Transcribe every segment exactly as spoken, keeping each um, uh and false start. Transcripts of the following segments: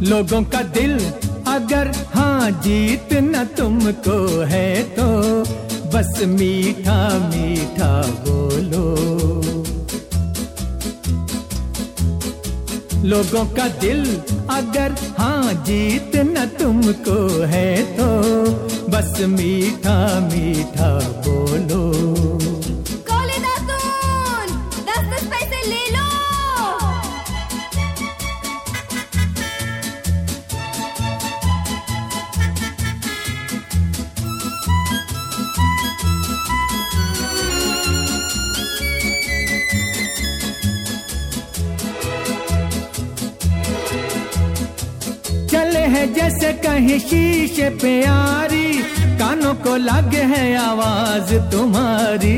लोगों का दिल अगर हाँ जीतना तुमको है तो बस मीठा मीठा बोलो। लोगों का दिल अगर हाँ जीतना तुमको है तो बस मीठा मीठा बोलो। कौले दातून, दस दस पैसे ले लो। चले है जैसे कहीं शीशे पे यारी, कानों को लगे है आवाज तुम्हारी।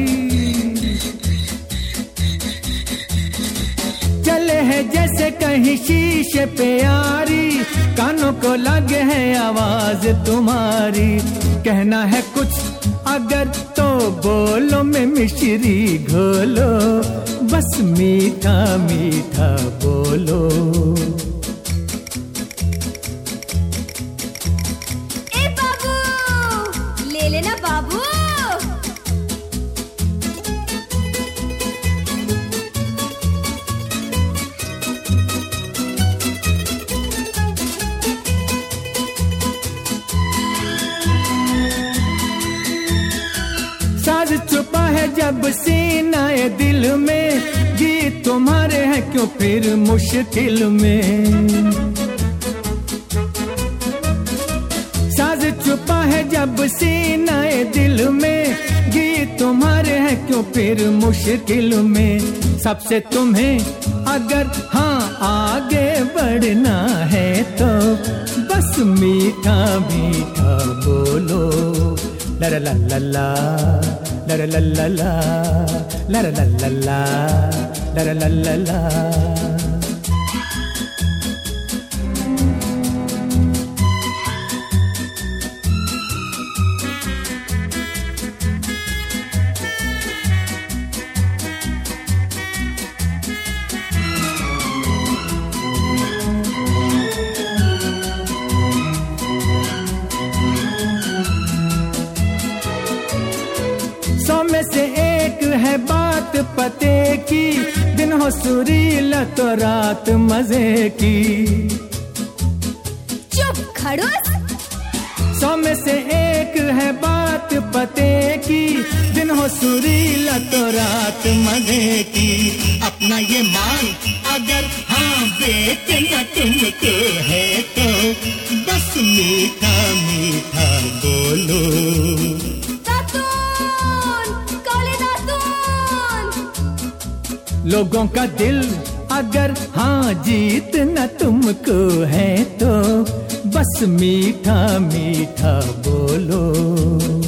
चले है जैसे कहीं शीशे पे यारी, कानों को लगे है आवाज तुम्हारी। कहना है कुछ अगर तो बोलो में मिश्री घोलो, बस मीठा मीठा बोलो। लेना बाबू। साज छुपा है जब सीनाए दिल में, गीत तुम्हारे हैं क्यों फिर मुश्किल में। साज छुपा है जब सीनाए दिल में, गीत तुम्हारे हैं क्यों फिर मुश्किल में। सबसे तुम्हें अगर हाँ आगे बढ़ना है तो बस मीठा मीठा बोलो। ला ला ला ला ला ला ला ला ला ला ला ला ला ला ला ला। सौ में से एक है बात पते की, दिन हो सुरीला तो रात मजे की। चुप खड़ूस। सौ में से एक है बात पते की, दिन हो सुरीला तो रात मजे की। अपना ये मान अगर हाँ बेचना तुमको है तो बस मीठा मीठा बोलो। लोगों का दिल अगर हाँ जीतना तुमको है तो बस मीठा मीठा बोलो।